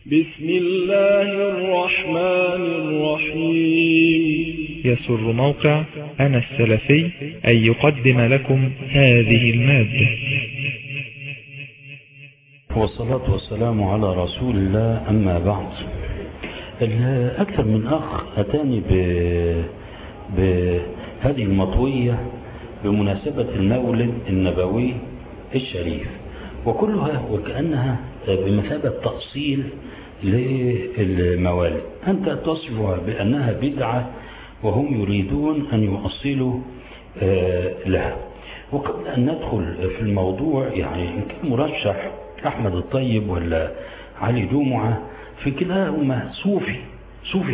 بسم الله الرحمن الرحيم. يسر موقع أنا السلفي أن يقدم لكم هذه المادة. والصلاة والسلام على رسول الله. أما بعد، أكثر من أخ أتاني بهذه المطوية بمناسبة المولد النبوي الشريف، وكلها وكأنها بمثابة تأصيل للموالد. أنت تصفها بأنها بدعة وهم يريدون أن يؤصلوا لها. وقبل أن ندخل في الموضوع، يعني إن كان مرشح أحمد الطيب ولا علي جمعة، في كلاهما صوفي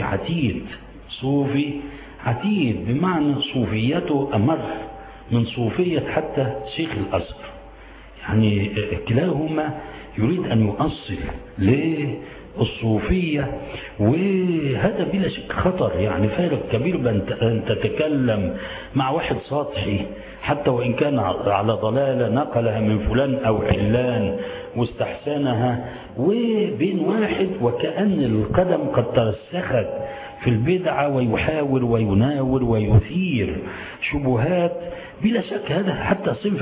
عتيد، بمعنى صوفيته أمر من صوفية حتى شيخ الأزهر. يعني كلاهما يريد أن يؤصل للصوفية، وهذا بلا شك خطر. يعني فارق كبير بأن تتكلم مع واحد سطحي حتى وإن كان على ضلالة نقلها من فلان أو علان واستحسنها، وبين واحد وكأن القدم قد ترسخت في البدعة ويحاول ويناور ويثير شبهات. بلا شك هذا حتى صنف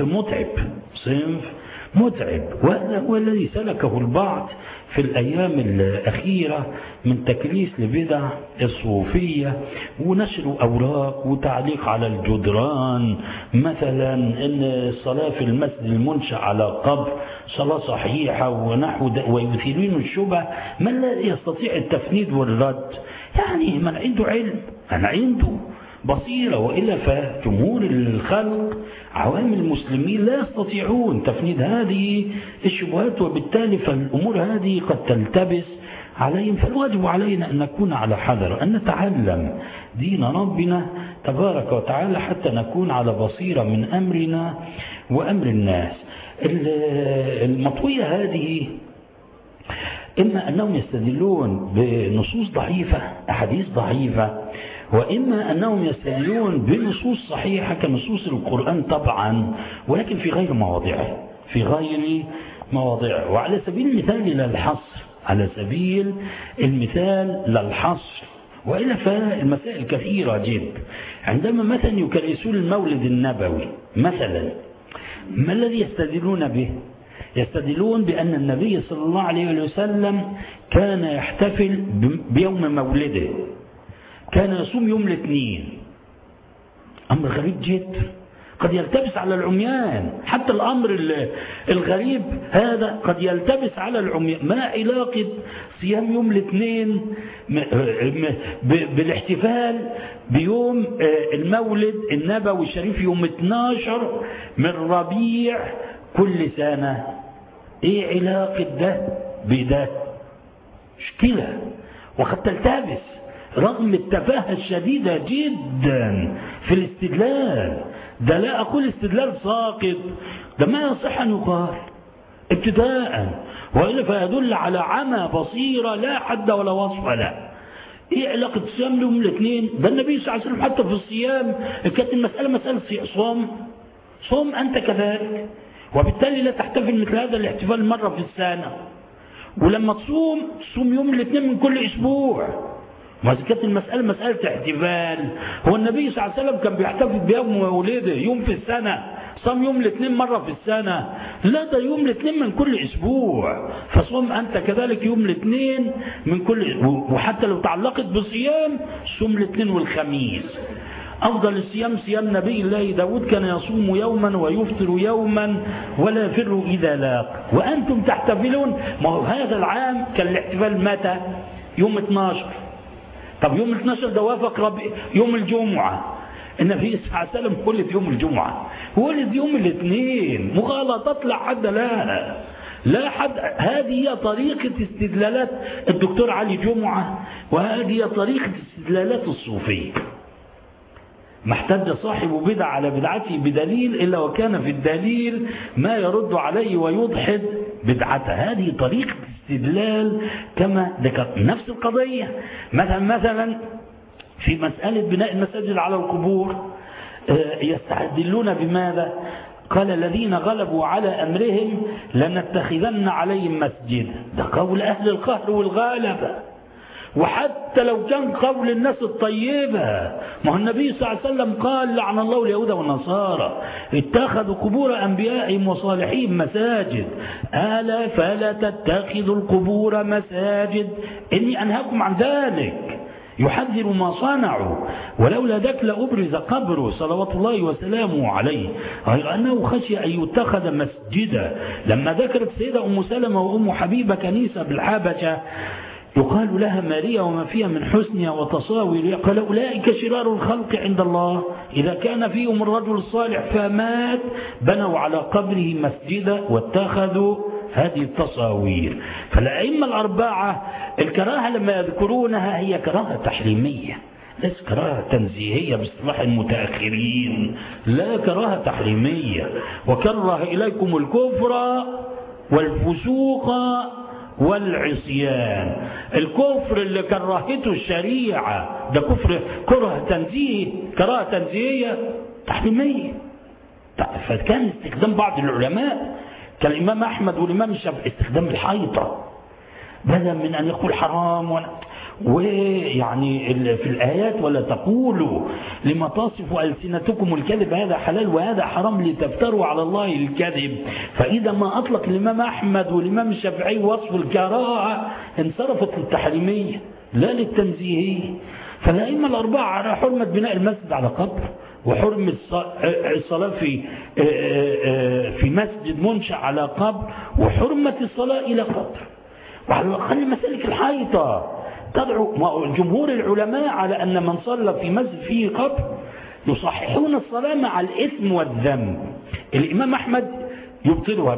متعب، وهذا هو الذي سلكه البعض في الأيام الأخيرة من تكريس لبدع الصوفية ونشر أوراق وتعليق على الجدران، مثلا أن الصلاة في المسجد المنشأ على قبر صلاة صحيحة ونحو ويثيرون الشبه من لا يستطيع التفنيد والرد. يعني من عنده علم، من عنده بصيرة، وإلا فجمهور الخلق عوام المسلمين لا يستطيعون تفنيد هذه الشبهات، وبالتالي فالأمور هذه قد تلتبس عليهم. فالواجب علينا أن نكون على حذر، أن نتعلم دين ربنا تبارك وتعالى حتى نكون على بصيرة من أمرنا وأمر الناس. المطوية هذه إما أنهم يستدلون بنصوص ضعيفة، أحاديث ضعيفة، وإما أنهم يستدلون بنصوص صحيحة كنصوص القرآن طبعا، ولكن في غير مواضعه. وعلى سبيل المثال للحصر، وإلا فالمسائل كثيرة جدا. عندما مثلا يكرسون المولد النبوي مثلا، ما الذي يستدلون به؟ يستدلون بأن النبي صلى الله عليه وسلم كان يحتفل بيوم مولده، كان يصوم يوم الاثنين. أمر غريب جدا قد يلتبس على العميان، حتى الأمر الغريب هذا قد يلتبس على العميان. ما علاقة صيام يوم الاثنين بالاحتفال بيوم المولد النبوي الشريف يوم 12 من ربيع كل سنة؟ ايه علاقة ده بده؟ مشكلة وقد تلتبس رغم التفاهة الشديدة جدا في الاستدلال. ده لا أقول استدلال ساقط، ده ما يصح أن يقال ابتداء، وإلا فيدل على عمى بصيرة لا حد ولا وصف له. ايه علاقة الصيام يوم الاثنين؟ ده النبي صلى الله عليه وسلم حتى في الصيام كانت المسألة مسألة صوم أنت كذلك، وبالتالي لا تحتفل مثل هذا الاحتفال مرة في السنة. ولما تصوم يوم الاثنين من كل أسبوع. ما كانت المسألة مسألة احتفال. هو النبي صلى الله عليه وسلم كان بيحتفل بيوم مولده يوم في السنة، صام يوم الاثنين مرة في السنة؟ لا، ده يوم الاثنين من كل أسبوع. فصوم أنت كذلك يوم الاثنين من كل، وحتى لو تعلقت بصيام صوم الاثنين والخميس. أفضل الصيام صيام نبي الله داود، كان يصوم يوما ويفطر يوما ولا يفر إذا لاق. وأنتم تحتفلون. ما هو هذا العام كان الاحتفال متى؟ يوم 12. طب يوم 12 ده وافق يوم الجمعة. النبي صلى الله عليه وسلم ولد يوم الجمعة، ولد يوم الاثنين. مغالطات لا حد لها، لا حد. هذه هي طريقة استدلالات الدكتور علي جمعة، وهذه هي طريقة استدلالات الصوفية. ما احتج صاحب بدعة على بدعته بدليل إلا وكان في الدليل ما يرد عليه ويضحد بدعته. هذه طريقة استدلال كما ذكرت. نفس القضية مثلا في مسألة بناء المساجد على القبور، يستدلون بماذا؟ قال الذين غلبوا على أمرهم لنتخذن عليهم مسجدا. ده قول أهل القهر والغلبة، وحتى لو كان قول الناس الطيبة. ما النبي صلى الله عليه وسلم قال لعن الله اليهود والنصارى اتخذوا قبور أنبيائهم وصالحين مساجد، ألا فلا تتخذوا القبور مساجد إني أنهاكم عن ذلك، يحذر ما صنعوا، ولولا ذاك لأبرز قبره صلوات الله وسلامه عليه، غير أنه خشي أن يتخذ مسجدا. لما ذكرت سيدة أم سلمة وأم حبيبة كنيسة بالحبشة يقال لها ماريا وما فيها من حسنها وتصاوير، قال أولئك شرار الخلق عند الله، إذا كان فيهم الرجل الصالح فمات بنوا على قبره مسجدا واتخذوا هذه التصاوير. فالأئمة الأربعة الكراهة لما يذكرونها هي كراهة تحريمية، ليس كراهة تنزيهية باصطلاح المتأخرين، لا كراهة تحريمية. وكره إليكم الكفر والفسوق والعصيان. الكفر اللي كرهته الشريعة ده كفر كراهة تنزيهية تحريمية. فكان استخدام بعض العلماء كالإمام أحمد والإمام الشافعي استخدام الحيطة بدلا من أن يقول حرام ويعني في الآيات ولا تقولوا لما تصف ألسنتكم الكذب هذا حلال وهذا حرام لتفتروا على الله الكذب. فإذا ما أطلق الإمام أحمد والإمام الشافعي وصف الكراهة انصرفت للتحريمية لا للتنزيهية. فالأئمة الأربعة على حرمة بناء المسجد على قبر، وحرمة الصلاة في مسجد منشأ على قبر، وحرمة الصلاة إلى قبر، وعلى الأقل مسالك الحيطة تدعو جمهور العلماء على أن من صلى في مسجد فيه قبر يصححون الصلاة مع الإثم والذنب. الإمام أحمد يبطلها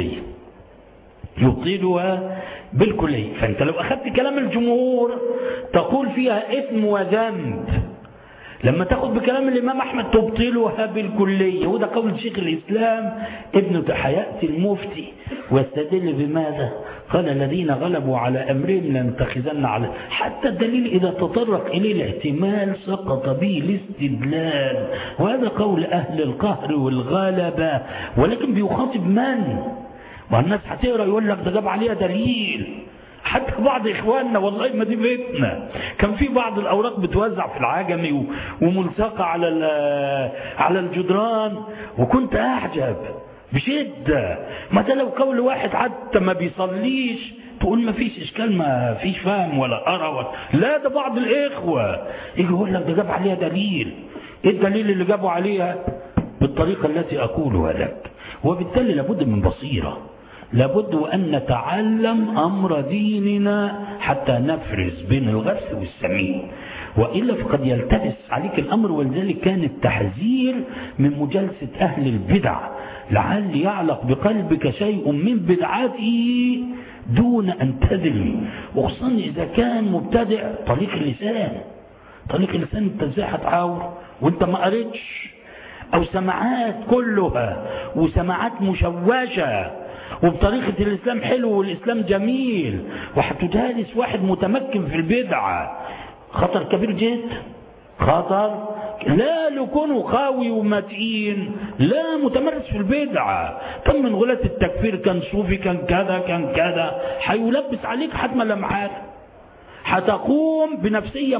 بالكلية. فأنت لو أخذت كلام الجمهور تقول فيها إثم وذنب، لما تأخذ بكلام الإمام أحمد تبطلها بالكلية. وده قول شيخ الإسلام ابن تحيات المفتي، واستدل بماذا؟ قال الذين غلبوا على أمرهم لنتخذن على، حتى الدليل إذا تطرق إليه الاحتمال سقط به الاستدلال. وهذا قول أهل القهر والغلبة، ولكن بيخاطب من؟ والناس هتقرأ يقول لك ده جاب عليها دليل. حتى بعض إخواننا والله ما دي بيتنا كان في بعض الأوراق بتوزع في العجمي وملصقة على الجدران، وكنت أعجب بشدة. ما ده لو قول واحد حتى ما بيصليش تقول ما فيش إشكال، ما فيش فهم ولا أرى لا، ده بعض الإخوة يجي يقول لك ده جاب عليها دليل. إيه الدليل اللي جابوا عليها؟ بالطريقة التي أقولها لك. وبالتالي لابد من بصيرة، لابد أن نتعلم أمر ديننا حتى نفرز بين الغث والسمين، وإلا فقد يلتبس عليك الأمر. ولذلك كان التحذير من مجالسة أهل البدع، لعل يعلق بقلبك شيء من بدعته دون أن تدري، وخصوصا إذا كان مبتدع. طريق اللسان انت ازاي هتعاور وانت ما قريتش؟ أو سماعات كلها وسماعات مشوشة، وبطريقة الإسلام حلو والإسلام جميل، وحتجالس واحد متمكن في البدعة، خطر كبير جدا. خطر لا لكونه قوي ومتين، لا متمرس في البدعة. كم من غلاة التكفير كان صوفي كان كذا هيلبس عليك حتما لمحات، هتقوم بنفسية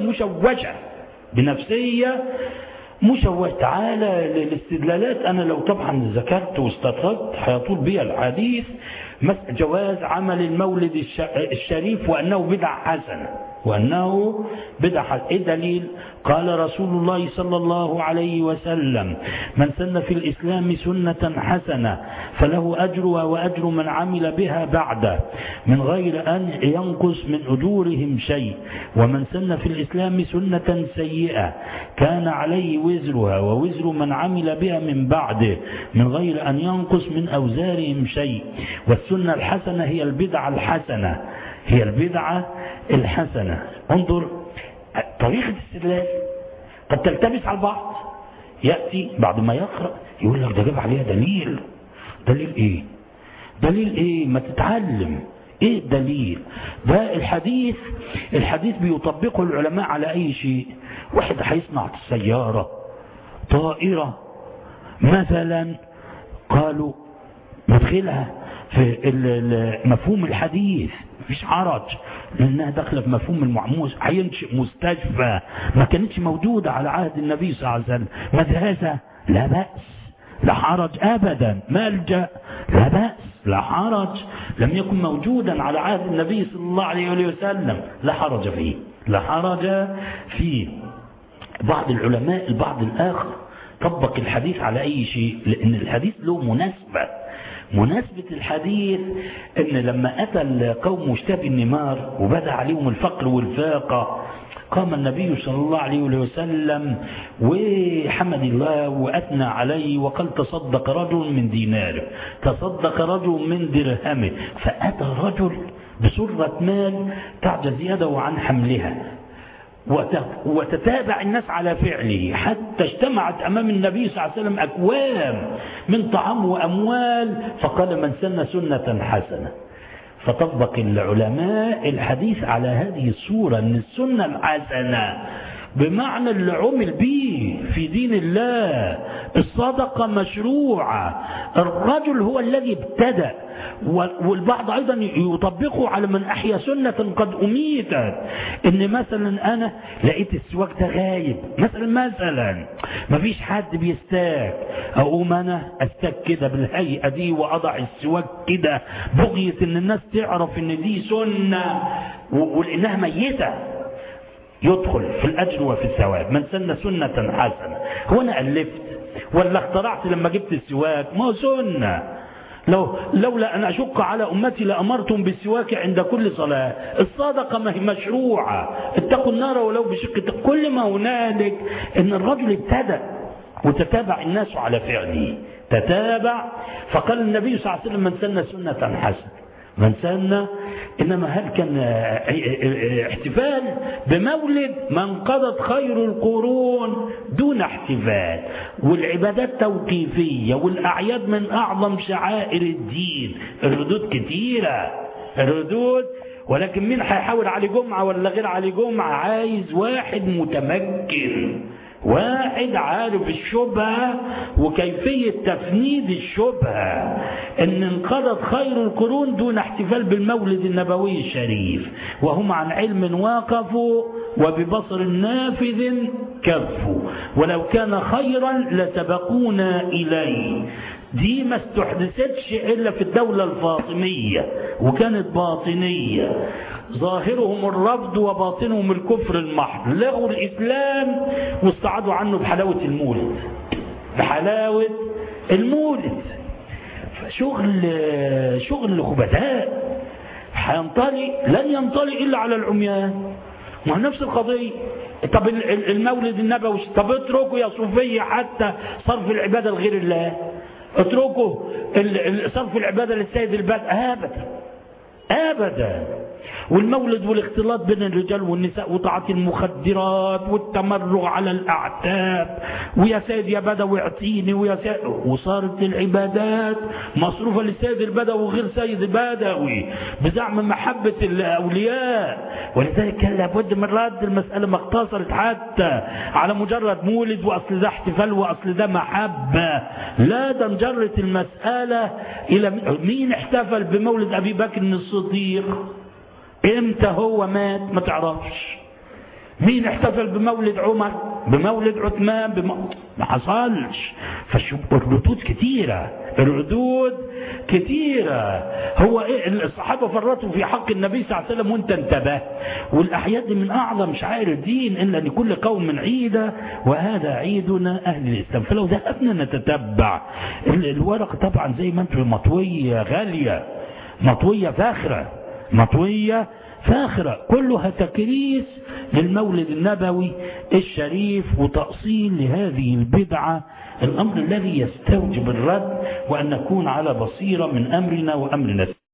مشوش. تعالى للاستدلالات. أنا لو طبعا ذكرت واستطردت هيطول بي الحديث. جواز عمل المولد الشريف وأنه بدعة حسنة. إيه دليل؟ قال رسول الله صلى الله عليه وسلم: من سن في الإسلام سنة حسنة فله أجرها وأجر من عمل بها بعده من غير أن ينقص من أجورهم شيء، ومن سن في الإسلام سنة سيئة كان عليه وزرها ووزر من عمل بها من بعده من غير أن ينقص من أوزارهم شيء. والسنة الحسنة هي البدعة الحسنة. انظر طريقة الاستدلال قد تلتبس على البعض، يأتي بعد ما يقرأ يقول لك ده جاب عليها دليل ايه؟ ما تتعلم ايه الدليل ده؟ الحديث بيطبقه العلماء على اي شيء. واحد هيصنع السيارة، طائرة مثلا، قالوا ندخلها في مفهوم الحديث، مفيش حرج، لأنها داخله في مفهوم المعموس. هينشئ مستشفى ما كانتش موجودة على عهد النبي صلى الله عليه وسلم، مدرسة لا بأس لا حرج أبدا، ملجأ لا بأس لا حرج، لم يكن موجودا على عهد النبي صلى الله عليه وسلم، لا حرج فيه، لا حرج فيه. بعض العلماء البعض الآخر طبق الحديث على أي شيء، لأن الحديث له مناسبة الحديث ان لما اتى القوم مشتبه النمار وبدا عليهم الفقر والفاقة، قام النبي صلى الله عليه وسلم وحمد الله واثنى عليه وقال تصدق رجل من ديناره، تصدق رجل من درهمه، فاتى رجل بسرة مال تعجز يده عن حملها، وتتابع الناس على فعله حتى اجتمعت أمام النبي صلى الله عليه وسلم أكوام من طعام وأموال، فقال من سن سنة حسنة. فطبق العلماء الحديث على هذه الصورة، أن السنة الحسنة بمعنى اللي عمل به في دين الله، الصدقة مشروعة، الرجل هو الذي ابتدأ، والبعض أيضا يطبقه على من أحيا سنة قد أميتت، إن مثلا أنا لقيت السواك ده غايب مثلا ما فيش حد بيستاك، أقوم أنا أستاك كده بالهيئة دي وأضع السواك كده بغية إن الناس تعرف إن دي سنة ولأنها ميتة، يدخل في الأجر وفي الثواب. من سن سنة حسنة، هو أنا ألفت ولا اخترعت لما جبت السواك؟ ما هو سنة. لولا أن أشق على أمتي لأمرتم بالسواك عند كل صلاة. الصدقة ما هي مشروعة، اتقوا النار ولو بشق. كل ما هنالك أن الرجل ابتدأ وتتابع الناس على فعله، تتابع. فقال النبي صلى الله عليه وسلم من سن سنة حسنة، من سن. إنما هل كان احتفال بمولد من قضت خير القرون دون احتفال؟ والعبادات توقيفية، والأعياد من أعظم شعائر الدين. الردود كتيرة، الردود، ولكن مين هيحاول علي جمعة ولا غير علي جمعة؟ عايز واحد متمكن، واحد عارف الشبهة وكيفية تفنيد الشبهة، ان انقضت خير القرون دون احتفال بالمولد النبوي الشريف، وهم عن علم واقفوا وببصر نافذ كفوا، ولو كان خيرا لسبقونا إليه. دي ما استحدثتش إلا في الدولة الفاطمية، وكانت باطنية، ظاهرهم الرفض وباطنهم الكفر المحض، لغوا الإسلام واستعادوا عنه بحلاوة المولد، بحلاوة المولد. شغل خبثاء هينطلي، لن ينطلي إلا على العميان. ما نفس القضية. طب المولد النبوي، طب اتركوا يا صوفية حتى صرف العبادة لغير الله، اتركوا صرف العبادة للسيد البدء، أبدا. والمولد والاختلاط بين الرجال والنساء وطاعة المخدرات والتمرغ على الأعتاب، ويا سيد يا بدوي اعطيني ويا سيد، وصارت العبادات مصروفة للسيد البدوي وغير سيد البدوي بزعم محبة الأولياء. ولذلك كان لابد من رد المسألة، ما اقتصرت حتى على مجرد مولد وأصل ده احتفال وأصل ده محبة، لا، ده انجرت المسألة إلى مين احتفل بمولد أبي بكر الصديق؟ امتى هو مات؟ ما تعرفش. مين احتفل بمولد عمر؟ بمولد عثمان؟ ما حصلش. فالردود كتيرة، الردود كتيرة. هو الصحابة فرطوا في حق النبي صلى الله عليه وسلم وانت انتبه. والأحياد من أعظم شعائر الدين، إلا لكل قوم عيدة، وهذا عيدنا أهل الإسلام. فلو ذهبنا نتتبع الورق، طبعا زي ما انتم، مطوية غالية، مطوية فاخرة، كلها تكريس للمولد النبوي الشريف وتأصيل لهذه البدعة، الأمر الذي يستوجب الرد وأن نكون على بصيرة من أمرنا وأمر نفسنا.